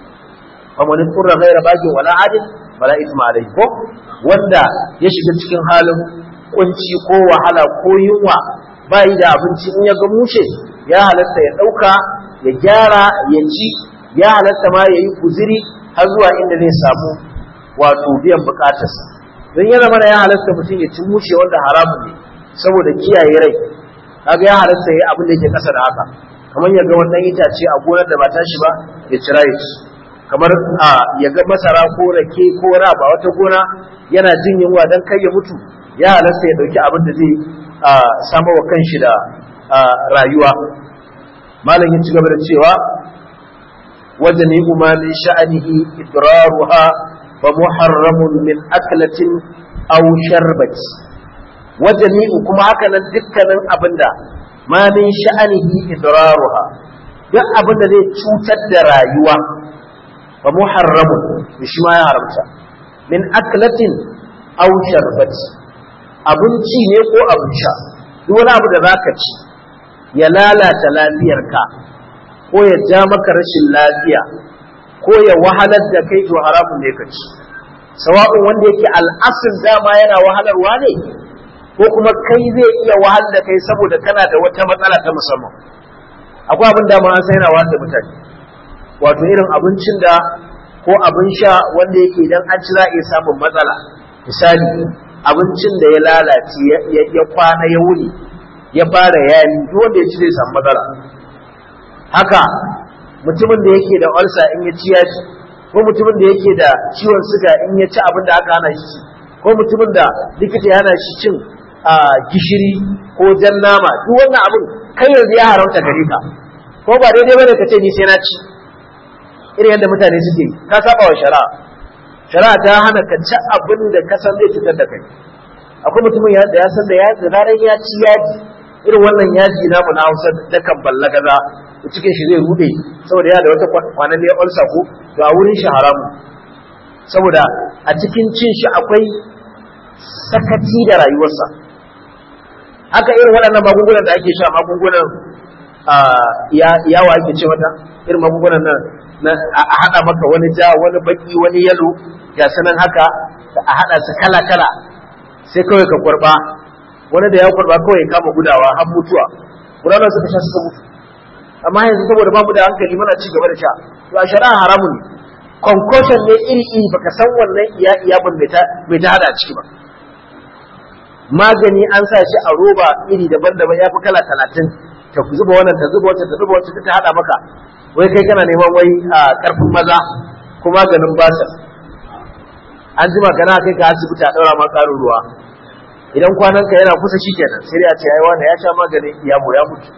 faman turra ghayra bagin wala adil wala ithma alayhi, ko wanda ya shiga cikin halin kunci ko wahala ko yunwa bai da abinci, in ya ga mushe ya halatta ya dauka ya gyara ya ci, ya halatta ma yayi guziri har zuwa inda zai samu wato biyan bukatarsa. don yana mana ya halatta mutum ya ci mushe wanda haramun ne saboda kiyaye rai, kaga ya halatta yayi abin da yake kasa da haka, kamar ya ga wannan itace a gonar da ba ta shi ba ya cira ya ci, kamar ya ga masara ko rake ko raba wata gona yana jin yunwa dan kai ya mutu, ya halatta ya dauki abin da zai samu wa kanshi da rayuwa. malam ya ci gaba da cewa wajani ma min sha'anihi idraruha fa muharramun min aklatin aw sharbati. wajani kuma haka nan dukkanin abinda ma min sha'anihi idraruha, duk abinda zai cutar da rayuwa fa muharramun shi ma ya haramta, min aklatin aw sharbati, abinci ne ko abin sha, duk wani abu da zaka ci ya lalata lafiyarka ko ya ja maka rashin lafiya ko ya wahalar da kai, to haramun ne ka ci, sawa'un wanda yake al'asul dama yana wahalarwa ne ko kuma kai zai iya wahal da kai saboda kana da wata matsala ta musamman. akwai abin da ma an san yana wahal da mutane, wato irin abincin da ko abin sha wanda yake idan an ci za a iya samun matsala. misali abincin da ya lalace ya kwana ya wuni ya fara yayi, duk wanda ya ci zai samu matsala. haka mutumin da yake da ulcer in ya ci ya ci, ko mutumin da yake da ciwon suga in ya ci abin da aka hana shi, ko mutumin da likita ya hana shi cin gishiri ko jan nama, duk wannan abin kai yanzu ya haramta gare ka, ko ba daidai bane ka ce ni sai na ci, irin yadda mutane suke ka saba wa shari'a. shari'a ta hana ka ci abin da ka san zai cutar da kai. akwai mutumin da ya san da zarar ya ci yaji, irin wannan yaji namu na Hausa da kan ballagaza, cikin shi zai rude saboda yana da wata kwanan ne ulcer ko, to a wurin shi haramu, saboda a cikin cin shi akwai sakaci da rayuwarsa. haka irin waɗannan magungunan da ake sha, magungunan yawa ake ce mata, irin magungunan nan a haɗa maka wani ja wani baki wani yalo ga sanan haka a haɗa su kala kala, sai kawai ka kwarba, wani da ya kwarba kawai kama gudawa har mutuwa, gudanar suka sha suka mutu. amma yanzu saboda bamu da hankali muna ci gaba da sha, to a shari'a haramun ne. concussion ne iri iri baka san wannan iyabin bai ta hada ciki ba. magani an sa shi a roba iri daban-daban ya fi kala 30, ta zuba wannan ta zuba wata ta zuba wata ta hada maka, wai kai kana neman wai karfin maza ko maganin basir. an jima kana kai ka asibiti a daura ma karin ruwa, idan kwanan ka yana kusa shikenan sai ya ce ai wanda ya sha maganin iyamo ya mutu.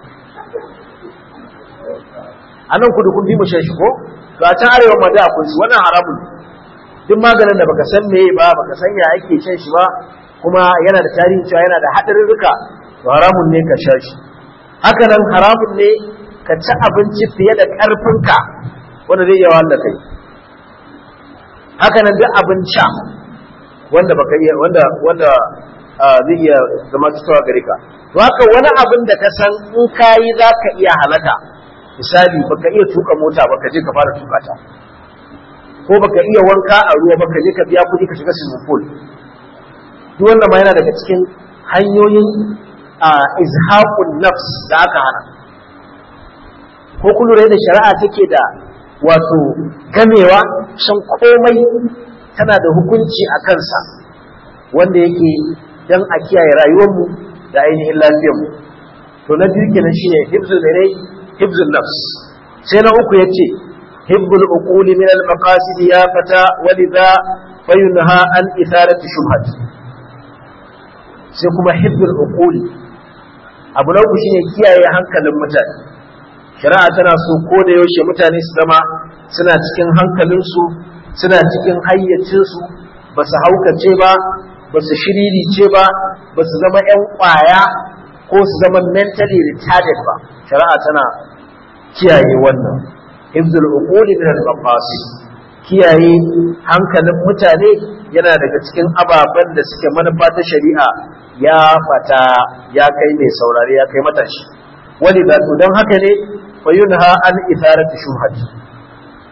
a nan kudu kun fi mu shan shi ko, to a can arewa ma da akwai shi, wannan haramun ne. duk maganin da baka san meye ba, baka san ya ake shan shi ba, kuma yana da tarihi cewa yana da haɗarurruka, to haramun ne ka sha shi. haka nan haramun ne ka ci abinci fiye da ƙarfinka wanda zai iya wanda kai. haka nan duk abin sha wanda baka iya wanda zai iya zama cutarwa gare ka. to haka wani abin da ka san in kayi za ka iya halaka, misali baka iya tuka mota baka je ka fara tuka ta, ko baka iya wanka a ruwa baka je ka biya kuɗi ka shiga swimming pool, duk wannan ma yana daga cikin hanyoyin izhaqun nafs da aka hana. ko kun lura da shari'a take da wato gamewa, shan komai tana da hukunci a kansa wanda yake dan a kiyaye rayuwarmu da ainihin lafiyarmu. to na biyu kenan shine hibzul nafs. sai na uku yace hibbul uquli min al maqasid ya fata walidha fayunha an itharati shubhat. sai kuma hibbul uquli, abu na uku shine kiyaye hankalin mutane. shari'a tana so ko da yaushe mutane su zama suna cikin hankalinsu, suna cikin hayyacinsu, ba su haukace ba, ba su shiririce ba, ba su zama 'yan ƙwaya ko su zama mentally retarded ba. shari'a tana kiyaye wannan. hibzul uquli min al-maqasid, kiyaye hankalin mutane yana daga cikin ababen da suke manufa ta shari'a. ya fata, ya kai mai saurare, ya kai matashi. wani da to don haka ne fayunha an itharati shubhat.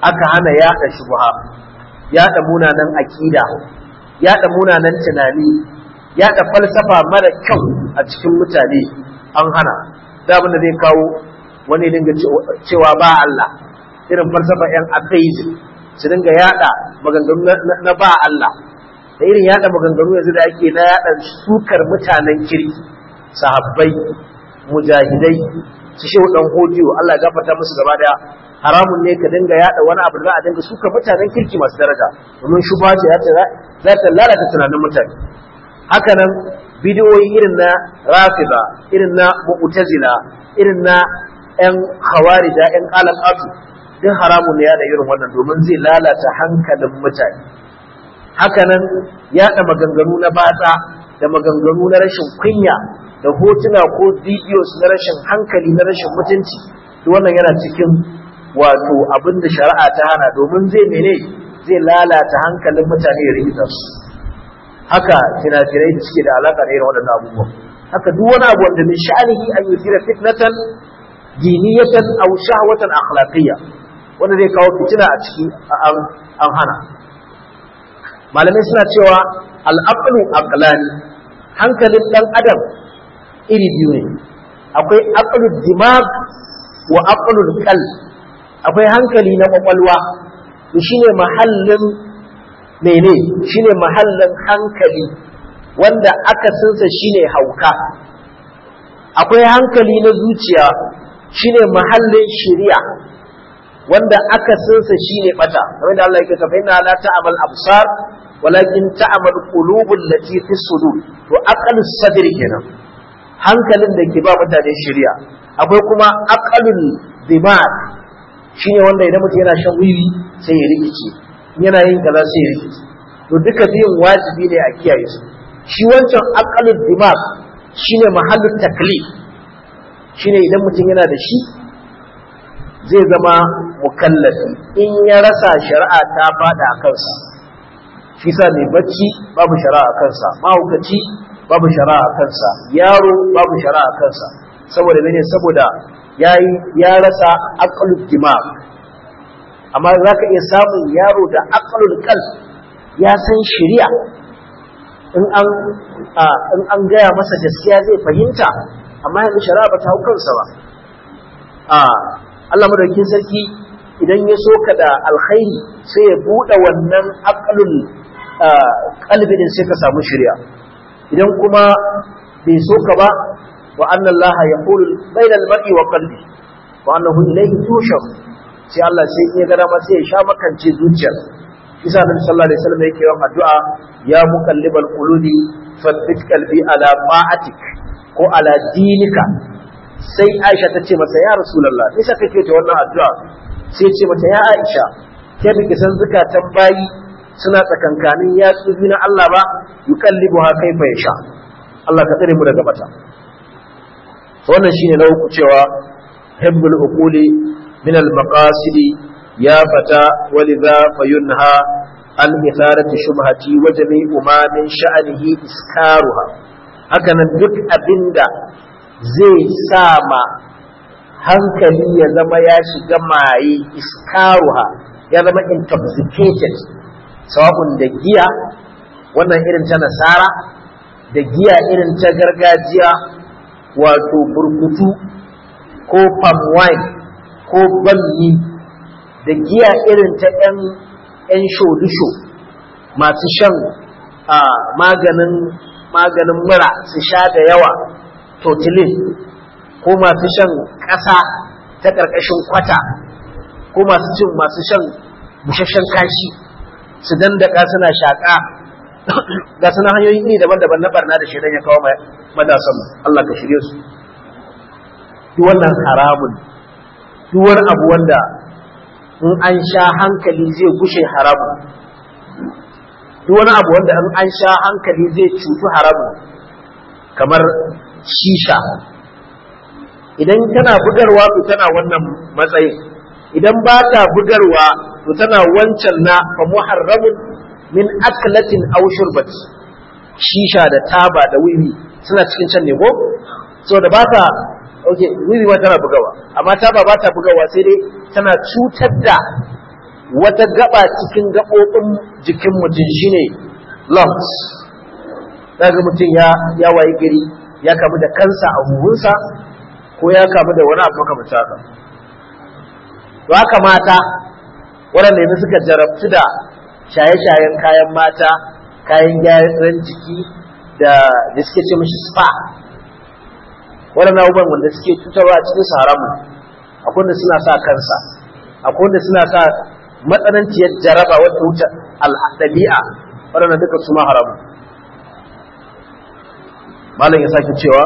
aka hana yaɗa shubha, yaɗa munanan aƙida, yaɗa munanan tunani, yaɗa falsafa mara kyau a cikin mutane an hana. Da abin da zai kawo wani dinga cewa ba Allah, irin falsafa ‘yan atheism su dinga yaɗa maganganu na ba Allah, da irin yaɗa maganganu yanzu da ake na yaɗa sukar mutanen kirki, sahabbai, mujahidai, su shehu ɗan hodiyo, Allah ya gafarta musu gaba daya. Haramun ne ka dinga yaɗa wani abu da za a dinga sukar mutanen kirki masu daraja, domin shubha ce za ta lalata tunanin mutane. Haka nan bidiyoyi irin na rafida, irin na mu'tazila, irin na ‘yan khawarija, ‘yan qalaqatu, duk haramun ne yaɗa irin wannan domin zai lalata hankalin mutane. Haka nan yaɗa maganganu na batsa da maganganu na rashin kunya da hotuna ko videos na rashin hankali na rashin mutunci, duk wannan yana cikin wato abin da shari'a ta hana domin zai lalata hankalin mutane ya rikita su. Haka fina-finai da suke da alaƙa da irin waɗannan abubuwan. Haka duk wani abu wanda min sha'anihi an yusira fitnatan diniyatan aw shahwatan akhlaqiyya, wanda zai kawo fitina a ciki an hana. Malamai suna cewa al-aqlu aqlani, hankalin dan adam iri biyu ne. Akwai aqlud dimag wa aqlul qalb. Akwai hankali na kwakwalwa, to shine mahallin shine mahallin hankali wanda aka sansa shine hauka. Akwai hankali na zuciya, shine mahallin shari'a wanda aka sansa shine bata. Kamar da Allah yake cewa inna la ta'mal absar walakin ta'mal qulubul lati fi sudur. To aqalus sadri kenan, hankalin da ke ba mutane shari'a. Akwai kuma aqalul dimag, shine wanda idan mutum yana shan wiwi sai ya rikice, yana yin kaza sai ya rikice. To duka biyun wajibi ne a kiyaye su. Shi wancan aqalul dimag shine mahallut taklif, shine idan mutum yana da shi zai zama mukallafi, in ya rasa shari'a ta fada a kansa. Shi sa mai bacci babu shari'a a kansa, mahaukaci babu shari'a a kansa, yaro babu shari'a a kansa. Saboda mene? Saboda ya rasa aqlul dimag. Amma za ka iya samun yaro da aqlul qalb, ya san shari'a, in an gaya masa gaskiya zai fahimta, amma yanzu shari'a ba ta hau kansa ba. Allah madaukakin sarki idan ya so ka da alkhairi sai ya buɗe wannan aqlul qalbi din sai ka samu shari'a. Idan kuma bai so ka ba, wa anna Allah yaqulu bayna al-mar'i wa qalbi wa annahu ilayhi tushar, sai Allah sai ya ga dama sai ya sha makance zuciyar. Isa Nabi sallallahu alaihi wasallam yake yawan addu'a, ya muqallibal qulubi thabbit qalbi ala ta'atik ko ala dinika. Sai Aisha ta ce masa, ya Rasulullah, me yasa kake ta wannan addu'a? Sai ce mata, ya Aisha, ke biki san zakatan bayi suna tsakankanin yatsu biyu na Allah ba, yuqallibuha kaifa yasha. Allah ka tsare mu daga bata. Wannan shine na uku cewa hibbul uquli min al maqasidi ya fata walidha fayunha an itharati shubhati wa jami'u ma min sha'anihi iskaruha. Hakanan duk abinda zai sama hankali ya zama ya shiga maye, iskaruha, ya zama intoxicated, sawa'un da giya wannan irin ta nasara, da giya irin ta gargajiya wato burkutu ko palm wine ko banni, da giya irin ta ‘yan shodusho masu shan maganin mura su sha da yawa, totilin, ko masu shan ƙasa ta ƙarƙashin kwata, ko masu shan busasshen kashi su dandaka suna shaƙa. Ga suna hanyoyi iri daban-daban na barna da shaidan ya kawo matasan, Allah ka shirye su. Duk wannan haramun, duk wani abu wanda in an sha hankali zai gushe haramun, duk wani abu wanda in an sha hankali zai cutu haramun, kamar shisha. Idan tana bugarwa to tana wannan matsayin, idan ba ta bugarwa to tana wancan na fa muharramun min aklatin aw shurbati. Shisha da taba da wiwi suna cikin can ne ko? So da ba ta wiwi ma tana bugawa, amma taba ba ta bugawa, sai dai tana cutar da wata gaba cikin gaɓoɓin jikin mutum shine lungs. Daga mutum ya wayi gari ya kamu da kansa a huhunsa ko ya kamu da wani abu makamata haka. To haka mata waɗanda yanzu suka jarabtu da shaye-shayen kayan mata, kayan gyaran jiki da suke ce mashi spa, waɗannan abubuwan wanda suke cutarwa cikin su haramu. Akwai wanda suna sa kansa, akwai wanda suna sa matsananciyar jaraba wadda wuce al'adabi'a, waɗannan duka su ma haramu. Malam ya sake cewa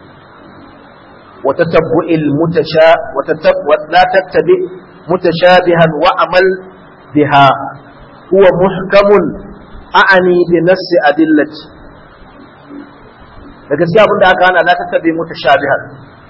la tattabi mutashabihan wa amal biha huwa muhkamun a'ani bi nassi adillati. da gaskiya abin da aka hana la tattabi mutashabihan,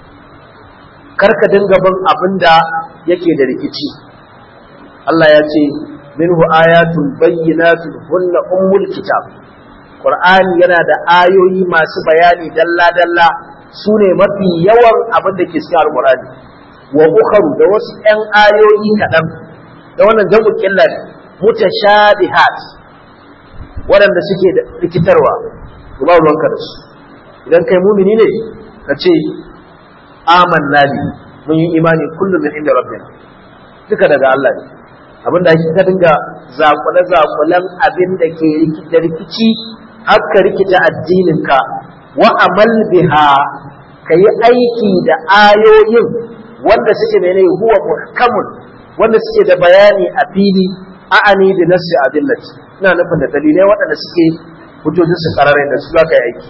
karka dinga bin abin da yake da rikici. Allah ya ce minhu ayatun bayyinatun hunna ummul kitab. Qur'ani yana da ayoyi masu bayani dalla dalla, sune mafi yawan abin da ke cikin Al-Qur'ani. Wa ukharu da wasu ɗan ayoyi kaɗan, da wannan jamu killa ne, mutashabihat, waɗanda suke da rikitarwa, ba ruwanka da su. Idan kai mumini ne ka ce amanna bi, mun yi imani kullum min inda rabbina, duka daga Allah ne. Abinda ake ka dinga zakule-zakulen abin da ke da rikici har ka rikita addininka, wa amal biha, ka yi aiki da ayoyin wanda suke mene huwa muhkamun, wanda suke da bayani a fili, a'ani bi nassi adillati, ina nufin da dalilai waɗanda suke hujjojin su karare da su zaka yi aiki.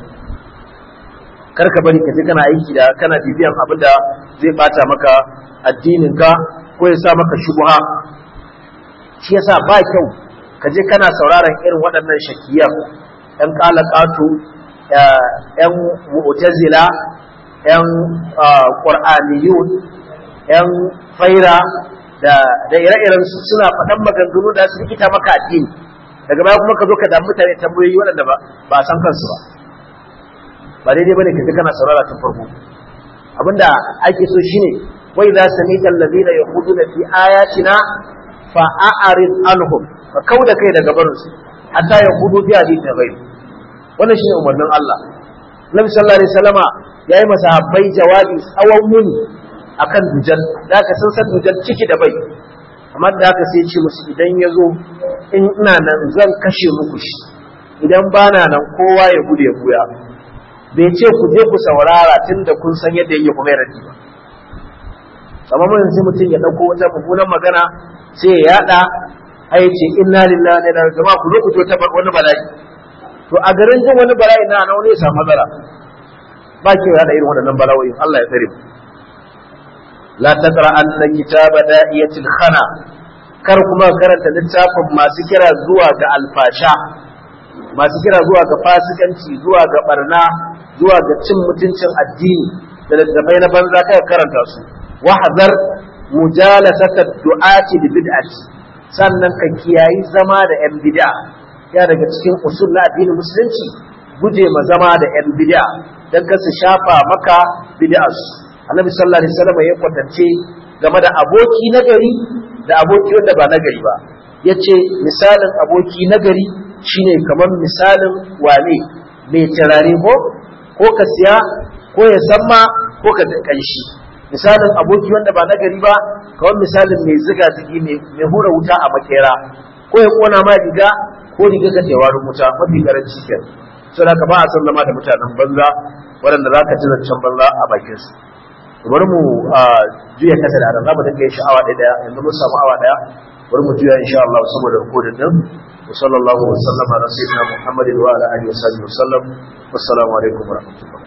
Kar ka bari ka je kana aiki da kana bibiyan abin da zai bata maka addininka ko ya sa maka shubha. Shi yasa ba kyau ka je kana sauraron irin waɗannan shakiyan, ‘yan ƙalaƙatu, ‘yan mu'tazila, ‘yan ƙur'aniyun, ‘yan faira da ire-iren su suna faɗan maganganu da su rikita maka addini. Daga baya kuma ka zo ka damu mutane tambayoyi waɗanda ba a san kansu ba. Ba daidai bane ka je kana saurara tun farko. Abinda ake so shine wai za su mita allazina yahuduna fi ayatina fa'arid anhum, ka kauda kai daga barinsu hatta ya hudu fi hadithin ghairi. Wannan shine umarnin Allah. Nabi sallallahu alaihi wasallama yayi masahabbai jawabi tsawon muni akan dujal, da ka san dujal ciki da bai, amma da haka sai ce musu idan yazo in ina nan zan kashe muku shi, idan bana nan kowa ya gude ya buya. Bai ce ku je ku saurara tunda kun san yadda yake kuma ya radi ba. Amma mun sai mutum ya dauko wata mummunan magana sai ya yada ai ce inna lillahi wa inna ilaihi raji'un, ku zo ku ta wani bala'i. To a garin jin wani bala'i na wani ya samu matsala, ba ke yada irin waɗannan bala'o'in. Allah ya tsare mu. La taqra anna kitaba da'iyatil khana, kar kuma karanta littafin masu kira zuwa ga alfasha, masu kira zuwa ga fasikanci, zuwa ga barna, zuwa ga cin mutuncin addini da littafai na banza, kai karanta su. Wahzar mujalasata du'ati bi bid'ati, sannan ka kiyayi zama da yan bid'a. Ya daga cikin usul na addinin musulunci guje ma zama da yan bid'a dan ka su shafa maka bid'as. Annabi sallallahu alaihi wasallam ya kwatance game da aboki nagari da aboki wanda ba nagari ba. Yace misalin aboki nagari shine kamar misalin wane mai turare ko ka siya ko ya samma ko ka kanshi. Misalin aboki wanda ba nagari ba kawai misalin mai ziga zigi mai hura wuta a makera, ko ya kona ma riga ko riga ka tewarin wuta, mafi karanci ke. So da ka ba a san zama da mutanen banza waɗanda za ka ji zancen banza a bakin su. Bari mu juya kasa da za mu dinga yin sha'awa ɗaya, yanzu mun samu awa ɗaya, bari mu juya insha Allah saboda rikodin din. Wa sallallahu wa sallama ala sayyidina Muhammadin wa ala alihi wa sallam. Wassalamu alaikum wa rahmatullahi.